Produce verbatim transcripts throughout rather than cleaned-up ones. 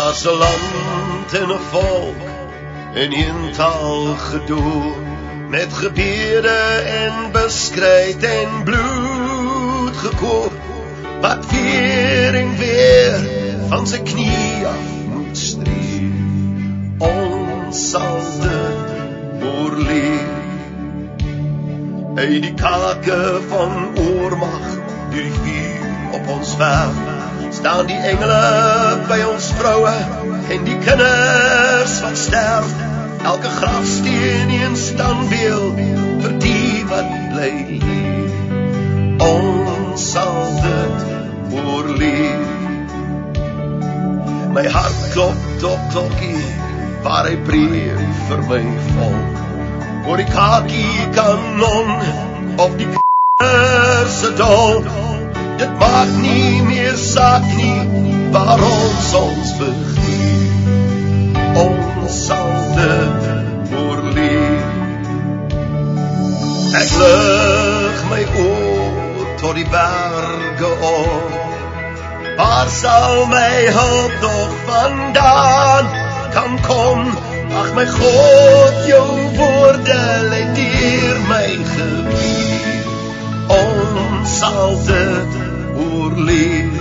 Daar's 'n land en 'n volk en een taal gedoe, met gebede en beskryd en bloed gekoop, wat weer en weer van sy knie af moet streef. Ons sal dit oorleef. Uit die kake van oormag, deur die vuur op ons werf, staan die engele by ons vroue en die kinders wat sterf. Elke grafsteen een standbeeld vir die wat bly leef. Ons sal dit oorleef. My hart klop tot klokkie waar hy breek vir my volk. Oor die kakie kanon of die k***erse dol, dit maak nie meer saak nie waar ons ons begeef. Ons sal dit oorleef. Ek lig my oor tot die berge op, waar sal my hulp nog vandaan kan kom? Ag my God, jou woorde lei deur my gebied. Ons sal dit oorleef.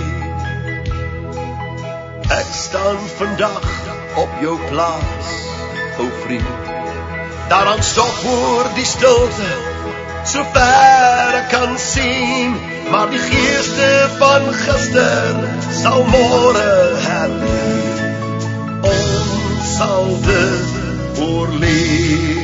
Ek staan vandag op jou plaas, ou vriend. Daaraan stop oor die stilte, so ver ek kan sien, maar die geeste van gister sal môre herleef. Ons sal dit oorleef.